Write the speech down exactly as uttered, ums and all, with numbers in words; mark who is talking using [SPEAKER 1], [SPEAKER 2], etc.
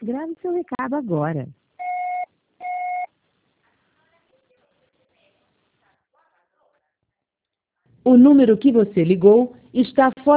[SPEAKER 1] Grave seu recado agora. O número que você ligou está fora